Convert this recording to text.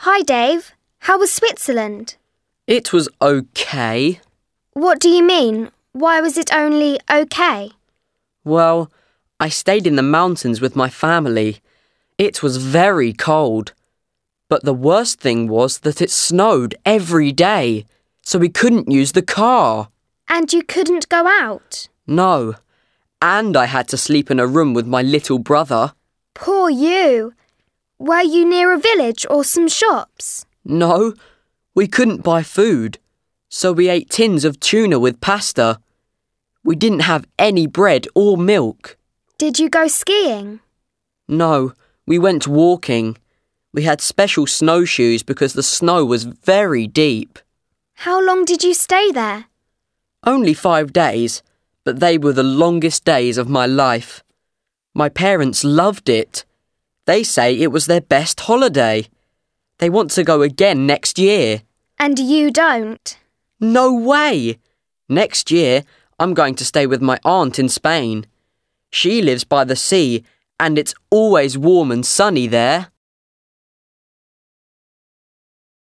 Hi, Dave. How was Switzerland? It was okay. What do you mean? Why was it only okay? Well, I stayed in the mountains with my family. It was very cold. But the worst thing was that it snowed every day, so we couldn't use the car. And you couldn't go out? No. And I had to sleep in a room with my little brother. Poor you. Were you near a village or some shops? No, we couldn't buy food, so we ate tins of tuna with pasta. We didn't have any bread or milk. Did you go skiing? No, we went walking. We had special snowshoes because the snow was very deep. How long did you stay there? Only 5 days, but they were the longest days of my life. My parents loved it. They say it was their best holiday. They want to go again next year. And you don't? No way! Next year, I'm going to stay with my aunt in Spain. She lives by the sea, and it's always warm and sunny there.